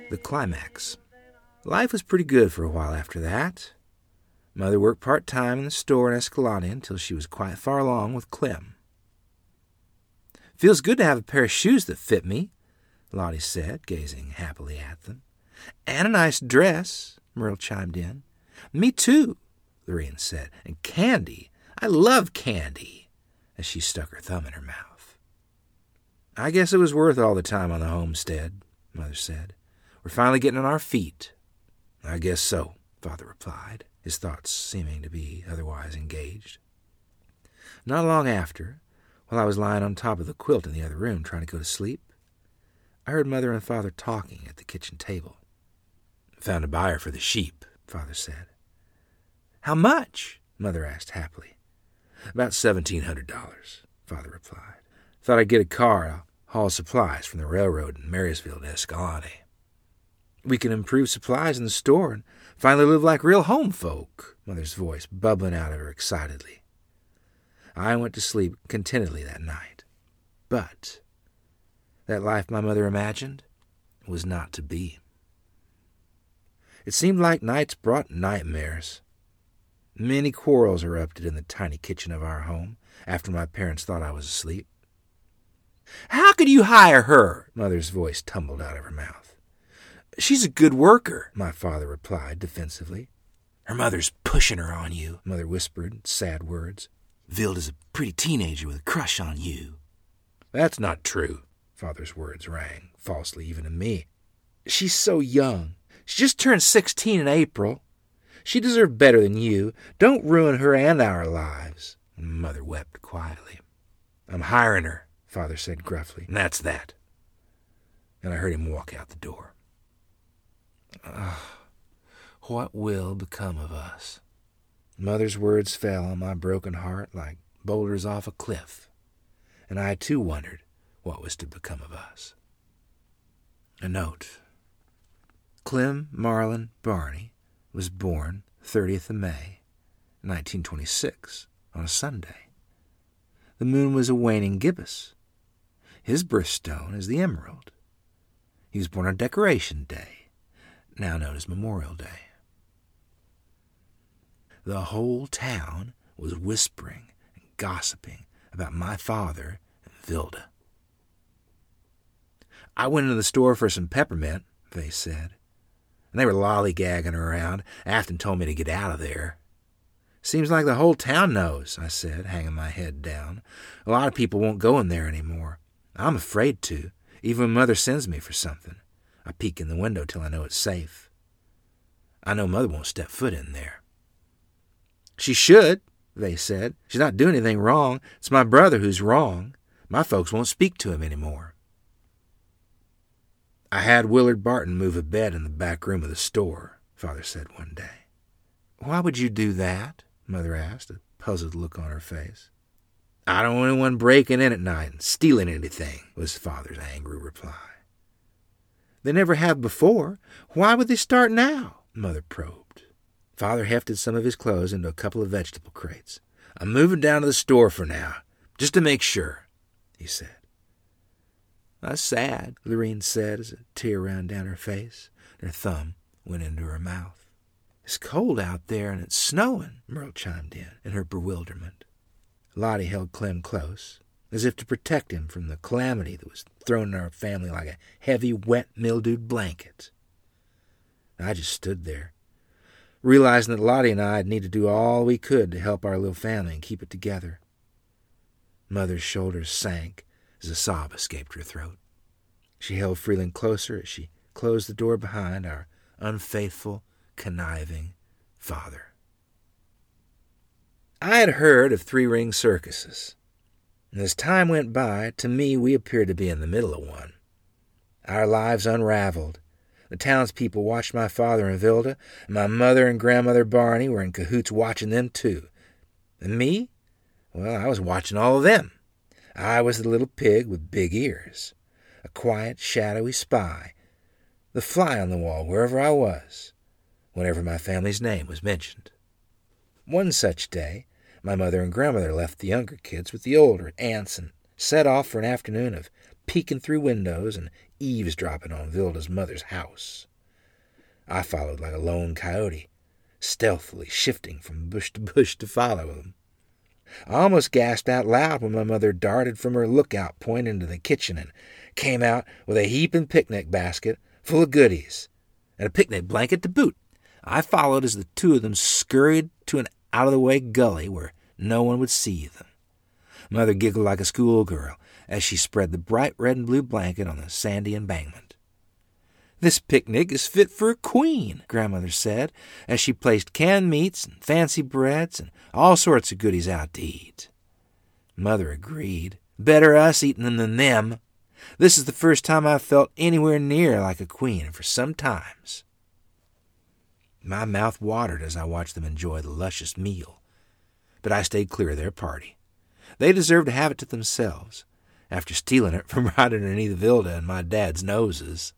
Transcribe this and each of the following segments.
The climax. Life was pretty good for a while after that. Mother worked part-time in the store in Escalante until she was quite far along with Clem. "Feels good to have a pair of shoes that fit me," Lottie said, gazing happily at them. "And a nice dress," Merle chimed in. "Me too," Lorene said. "And candy. I love candy," as she stuck her thumb in her mouth. "I guess it was worth all the time on the homestead," Mother said. "We're finally getting on our feet." "I guess so," Father replied, his thoughts seeming to be otherwise engaged. Not long after, while I was lying on top of the quilt in the other room trying to go to sleep, I heard Mother and Father talking at the kitchen table. "Found a buyer for the sheep," Father said. "How much?" Mother asked happily. "About $1,700, Father replied. "Thought I'd get a car to haul supplies from the railroad in Marysville to Escalante. We can improve supplies in the store and finally live like real home folk," Mother's voice bubbling out of her excitedly. I went to sleep contentedly that night. But that life my mother imagined was not to be. It seemed like nights brought nightmares. Many quarrels erupted in the tiny kitchen of our home after my parents thought I was asleep. "How could you hire her?" Mother's voice tumbled out of her mouth. "She's a good worker," my father replied defensively. "Her mother's pushing her on you," Mother whispered, sad words. "Vilda's a pretty teenager with a crush on you." "That's not true," Father's words rang falsely even to me. "She's so young. She just turned 16 in April. She deserved better than you. Don't ruin her and our lives." Mother wept quietly. "I'm hiring her," Father said gruffly, "and that's that." And I heard him walk out the door. What will become of us? Mother's words fell on my broken heart like boulders off a cliff, and I too wondered what was to become of us. A note. Clem Marlin Barney was born 30th of May, 1926, on a Sunday. The moon was a waning gibbous. His birthstone is the emerald. He was born on Decoration Day, now known as Memorial Day. The whole town was whispering and gossiping about my father and Vilda. "I went into the store for some peppermint," they said, "and they were lollygagging around. Afton told me to get out of there." "Seems like the whole town knows," I said, hanging my head down. "A lot of people won't go in there anymore. I'm afraid to, even when Mother sends me for something. I peek in the window till I know it's safe. I know Mother won't step foot in there." "She should," they said. "She's not doing anything wrong. It's my brother who's wrong. My folks won't speak to him anymore." "I had Willard Barton move a bed in the back room of the store," Father said one day. "Why would you do that?" Mother asked, a puzzled look on her face. "I don't want anyone breaking in at night and stealing anything," was Father's angry reply. "They never have before. Why would they start now?" Mother probed. Father hefted some of his clothes into a couple of vegetable crates. "I'm moving down to the store for now, just to make sure," he said. "That's sad," Lorene said as a tear ran down her face and her thumb went into her mouth. "It's cold out there and it's snowing," Merle chimed in her bewilderment. Lottie held Clem close, as if to protect him from the calamity that was thrown in our family like a heavy, wet, mildewed blanket. I just stood there, realizing that Lottie and I'd need to do all we could to help our little family and keep it together. Mother's shoulders sank as a sob escaped her throat. She held Freeland closer as she closed the door behind our unfaithful, conniving father. I had heard of three-ring circuses, and as time went by, to me we appeared to be in the middle of one. Our lives unraveled. The townspeople watched my father and Vilda, and my mother and grandmother Barney were in cahoots watching them too. And me? Well, I was watching all of them. I was the little pig with big ears, a quiet, shadowy spy, the fly on the wall wherever I was, whenever my family's name was mentioned. One such day, my mother and grandmother left the younger kids with the older aunts and set off for an afternoon of peeking through windows and eavesdropping on Vilda's mother's house. I followed like a lone coyote, stealthily shifting from bush to bush to follow them. I almost gasped out loud when my mother darted from her lookout point into the kitchen and came out with a heaping picnic basket full of goodies, and a picnic blanket to boot. I followed as the two of them scurried to an out-of-the-way gully where no one would see them. Mother giggled like a schoolgirl as she spread the bright red and blue blanket on the sandy embankment. "This picnic is fit for a queen," Grandmother said, as she placed canned meats and fancy breads and all sorts of goodies out to eat. Mother agreed. "Better us eating them than them. This is the first time I've felt anywhere near like a queen for some times." My mouth watered as I watched them enjoy the luscious meal, but I stayed clear of their party. They deserved to have it to themselves, after stealing it from right underneath Vilda and my dad's noses.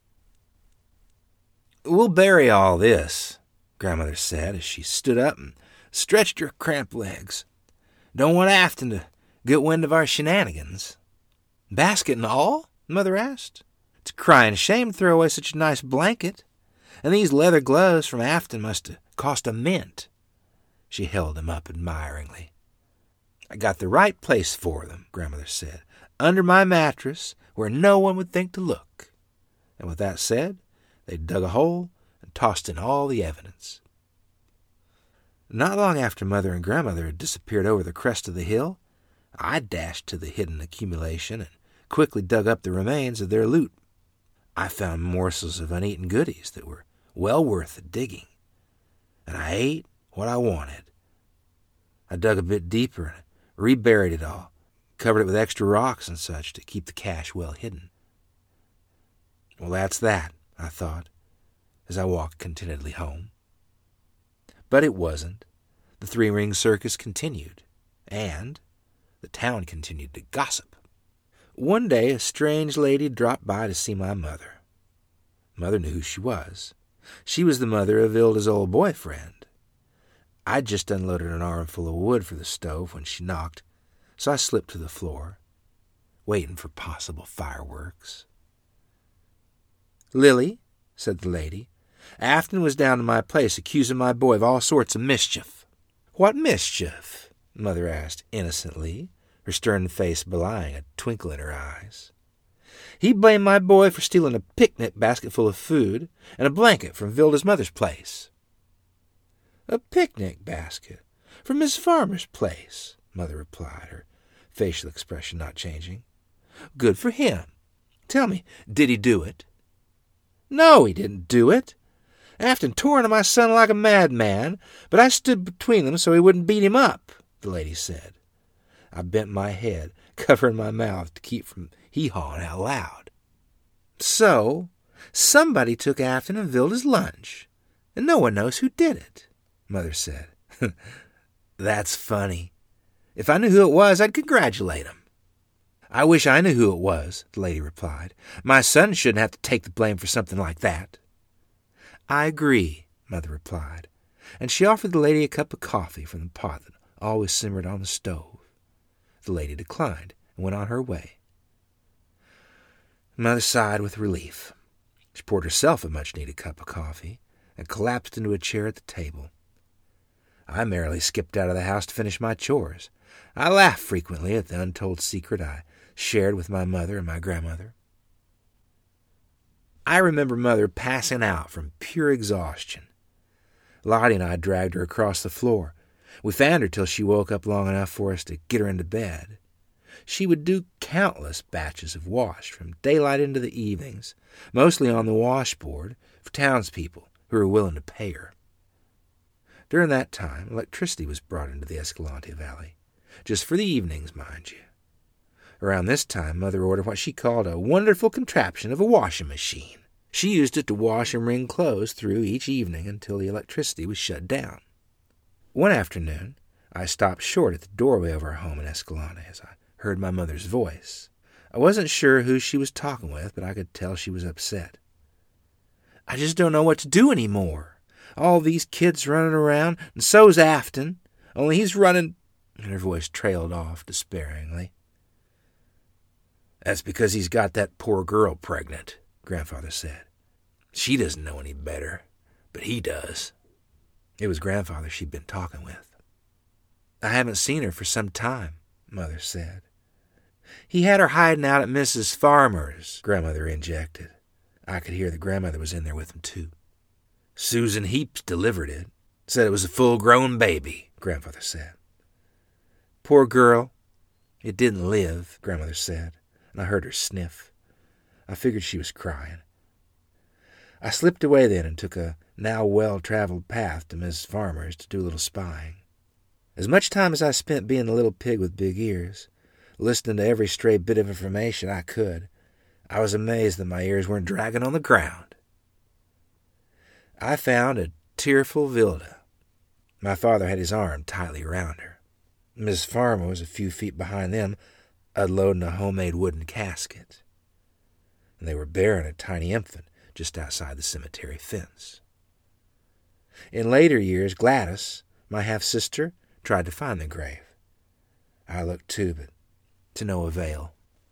"We'll bury all this," Grandmother said as she stood up and stretched her cramped legs. "Don't want Afton to get wind of our shenanigans." "Basket and all?" Mother asked. "It's a crying shame to throw away such a nice blanket. And these leather gloves from Afton must have cost a mint." She held them up admiringly. "I got the right place for them," Grandmother said, "under my mattress where no one would think to look." And with that said, they dug a hole and tossed in all the evidence. Not long after Mother and Grandmother had disappeared over the crest of the hill, I dashed to the hidden accumulation and quickly dug up the remains of their loot. I found morsels of uneaten goodies that were well worth the digging, and I ate what I wanted. I dug a bit deeper and reburied it all, covered it with extra rocks and such to keep the cache well hidden. Well, that's that, I thought, as I walked contentedly home. But it wasn't. The three-ring circus continued, and the town continued to gossip. One day a strange lady dropped by to see my mother. Mother knew who she was. She was the mother of Vilda's old boyfriend. I'd just unloaded an armful of wood for the stove when she knocked, so I slipped to the floor, waiting for possible fireworks. "Lily," said the lady, "Afton was down to my place accusing my boy of all sorts of mischief." "What mischief?" Mother asked innocently, her stern face belying a twinkle in her eyes. "He blamed my boy for stealing a picnic basket full of food and a blanket from Vilda's mother's place." "A picnic basket from Miss Farmer's place," Mother replied, her facial expression not changing. "Good for him. Tell me, did he do it?" "No, he didn't do it. Afton tore into my son like a madman, but I stood between them so he wouldn't beat him up," the lady said. I bent my head, covering my mouth to keep from hee-hawing out loud. "So, somebody took Afton and Vilda's lunch, and no one knows who did it," Mother said. "That's funny. If I knew who it was, I'd congratulate him." "I wish I knew who it was," the lady replied. "My son shouldn't have to take the blame for something like that." "I agree," Mother replied, and she offered the lady a cup of coffee from the pot that always simmered on the stove. The lady declined and went on her way. Mother sighed with relief. She poured herself a much-needed cup of coffee and collapsed into a chair at the table. I merrily skipped out of the house to finish my chores. I laughed frequently at the untold secret I shared with my mother and my grandmother. I remember Mother passing out from pure exhaustion. Lottie and I dragged her across the floor. We fanned her till she woke up long enough for us to get her into bed. She would do countless batches of wash from daylight into the evenings, mostly on the washboard, for townspeople who were willing to pay her. During that time, electricity was brought into the Escalante Valley, just for the evenings, mind you. Around this time, Mother ordered what she called a wonderful contraption of a washing machine. She used it to wash and wring clothes through each evening until the electricity was shut down. One afternoon, I stopped short at the doorway of our home in Escalante as I heard my mother's voice. I wasn't sure who she was talking with, but I could tell she was upset. "I just don't know what to do anymore. All these kids running around, and so's Afton, only he's running—" and her voice trailed off despairingly. That's because he's got that poor girl pregnant, Grandfather said. She doesn't know any better, but he does. It was Grandfather she'd been talking with. I haven't seen her for some time, Mother said. He had her hiding out at Mrs. Farmer's, Grandmother injected. I could hear the grandmother was in there with him, too. Susan Heaps delivered it. Said it was a full-grown baby, Grandfather said. Poor girl. It didn't live, Grandmother said, and I heard her sniff. I figured she was crying. I slipped away then and took a now well-traveled path to Mrs. Farmer's to do a little spying. As much time as I spent being the little pig with big ears, listening to every stray bit of information I could, I was amazed that my ears weren't dragging on the ground. I found a tearful Vilda. My father had his arm tightly around her. Mrs. Farmer was a few feet behind them, unloading a homemade wooden casket. And they were burying a tiny infant just outside the cemetery fence. In later years, Gladys, my half-sister, tried to find the grave. I looked too, but to no avail.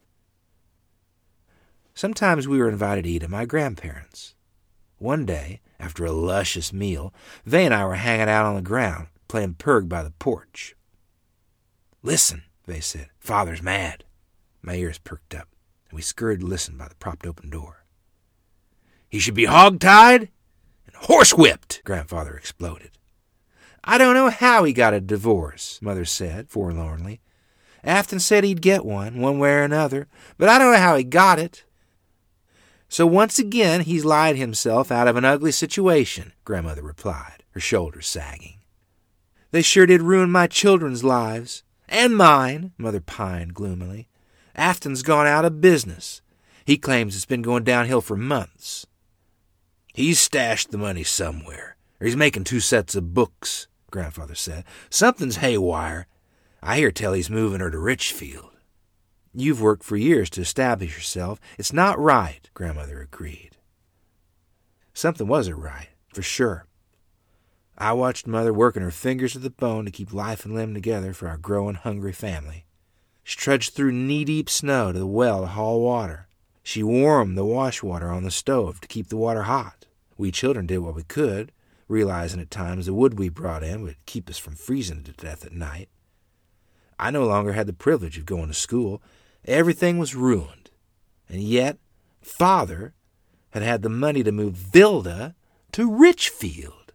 Sometimes we were invited to eat at my grandparents'. One day, after a luscious meal, Vay and I were hanging out on the ground, playing Purg by the porch. Listen, Vay said. Father's mad. My ears perked up, and we scurried to listen by the propped-open door. He should be hog-tied and horse-whipped, Grandfather exploded. I don't know how he got a divorce, Mother said, forlornly. Afton said he'd get one way or another, but I don't know how he got it. So once again he's lied himself out of an ugly situation, Grandmother replied, her shoulders sagging. They sure did ruin my children's lives. And mine, Mother pined gloomily. Afton's gone out of business. He claims it's been going downhill for months. He's stashed the money somewhere, or he's making 2 sets of books, Grandfather said. Something's haywire. I hear tell he's moving her to Richfield. You've worked for years to establish yourself. It's not right, Grandmother agreed. Something wasn't right, for sure. I watched Mother working her fingers to the bone to keep life and limb together for our growing hungry family. She trudged through knee-deep snow to the well to haul water. She warmed the wash water on the stove to keep the water hot. We children did what we could, realizing at times the wood we brought in would keep us from freezing to death at night. I no longer had the privilege of going to school. Everything was ruined. And yet, Father had had the money to move Vilda to Richfield.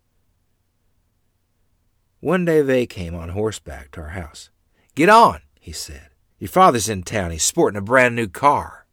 One day Vay came on horseback to our house. Get on, he said. Your father's in town. He's sporting a brand new car.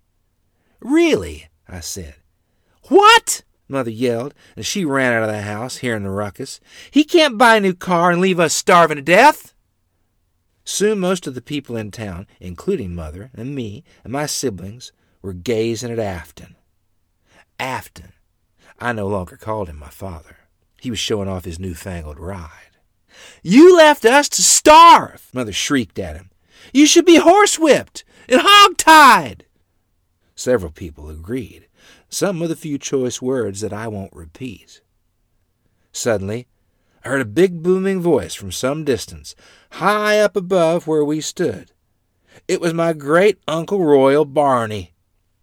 Really? I said. What? Mother yelled, and she ran out of the house, hearing the ruckus. He can't buy a new car and leave us starving to death. Soon most of the people in town, including Mother and me and my siblings, were gazing at Afton. Afton. I no longer called him my father. He was showing off his newfangled ride. You left us to starve, Mother shrieked at him. You should be horsewhipped and hog-tied. Several people agreed, some with a few choice words that I won't repeat. Suddenly, I heard a big booming voice from some distance, high up above where we stood. It was my great-uncle Royal Barney.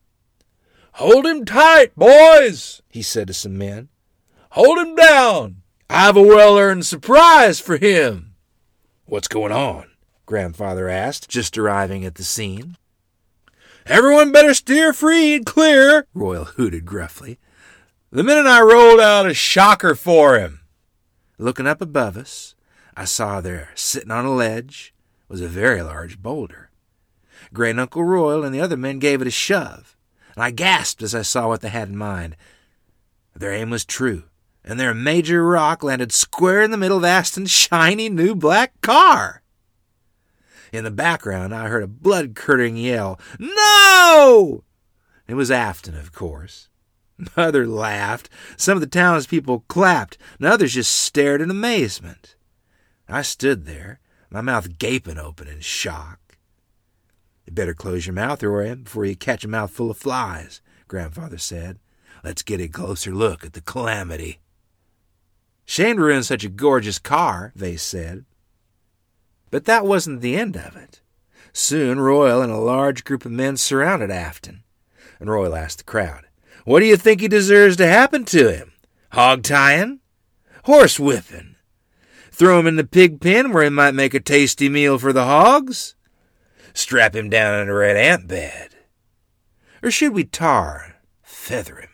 Hold him tight, boys, he said to some men. Hold him down. I've a well-earned surprise for him. What's going on? Grandfather asked, just arriving at the scene. Everyone better steer free and clear, Royal hooted gruffly. The men and I rolled out a shocker for him. Looking up above us, I saw there, sitting on a ledge, was a very large boulder. Great-uncle Royal and the other men gave it a shove, and I gasped as I saw what they had in mind. Their aim was true, and their major rock landed square in the middle of Afton's shiny new black car. In the background, I heard a blood-curdling yell, No! It was Afton, of course. Mother laughed. Some of the townspeople clapped, and others just stared in amazement. I stood there, my mouth gaping open in shock. You better close your mouth, Roy, before you catch a mouthful of flies, Grandfather said. Let's get a closer look at the calamity. Shame to ruin such a gorgeous car, they said. But that wasn't the end of it. Soon Royal and a large group of men surrounded Afton, and Royal asked the crowd, "What do you think he deserves to happen to him? Hog tying? Horse whipping? Throw him in the pig pen where he might make a tasty meal for the hogs? Strap him down in a red ant bed? Or should we feather him?"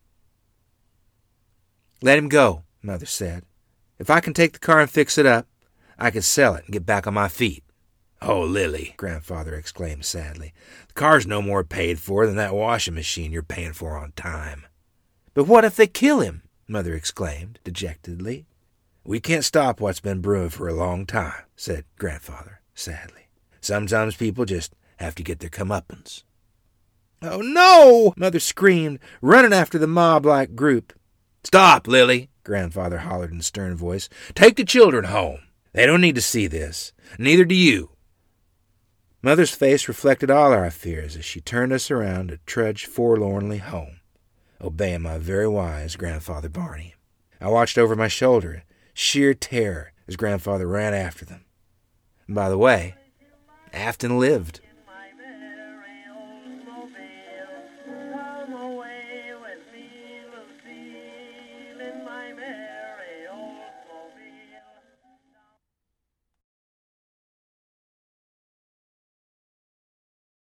"Let him go," Mother said. "If I can take the car and fix it up, I can sell it and get back on my feet." "Oh, Lily," Grandfather exclaimed sadly, "the car's no more paid for than that washing machine you're paying for on time." "But what if they kill him?" Mother exclaimed dejectedly. "We can't stop what's been brewing for a long time," said Grandfather sadly. "Sometimes people just have to get their comeuppance." "Oh, no!" Mother screamed, running after the mob-like group. "Stop, Lily!" Grandfather hollered in a stern voice. "Take the children home. They don't need to see this. Neither do you." Mother's face reflected all our fears as she turned us around to trudge forlornly home, obeying my very wise Grandfather Barney. I watched over my shoulder in sheer terror as Grandfather ran after them. And by the way, Afton lived.